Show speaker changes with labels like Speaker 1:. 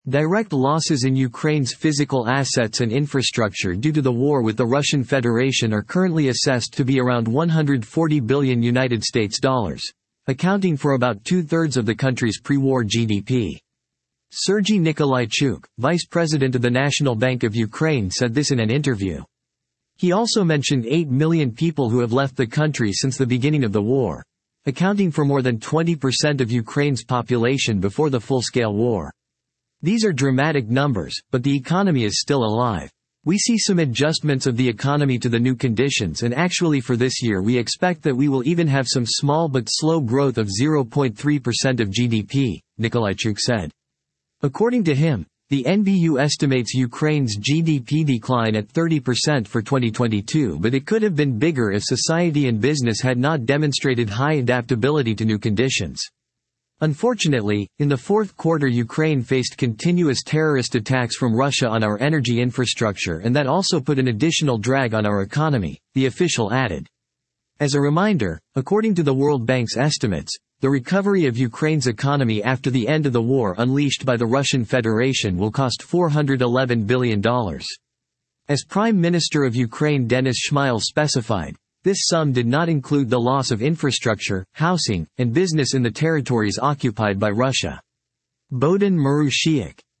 Speaker 1: Direct losses in Ukraine's physical assets and infrastructure due to the war with the Russian Federation are currently assessed to be around $140 billion, accounting for about two-thirds of the country's pre-war GDP. Sergei Nikolaichuk, vice president of the National Bank of Ukraine, said this in an interview. He also mentioned 8 million people who have left the country since the beginning of the war, accounting for more than 20% of Ukraine's population before the full-scale war. These are dramatic numbers, but the economy is still alive. We see some adjustments of the economy to the new conditions, and actually for this year we expect that we will even have some small but slow growth of 0.3% of GDP, Nikolaichuk said. According to him, the NBU estimates Ukraine's GDP decline at 30% for 2022, but it could have been bigger if society and business had not demonstrated high adaptability to new conditions. Unfortunately, in the fourth quarter Ukraine faced continuous terrorist attacks from Russia on our energy infrastructure, and that also put an additional drag on our economy, the official added. As a reminder, according to the World Bank's estimates, the recovery of Ukraine's economy after the end of the war unleashed by the Russian Federation will cost $411 billion. As Prime Minister of Ukraine Denis Shmyhal specified, this sum did not include the loss of infrastructure, housing, and business in the territories occupied by Russia. Bohdan Marushiuk,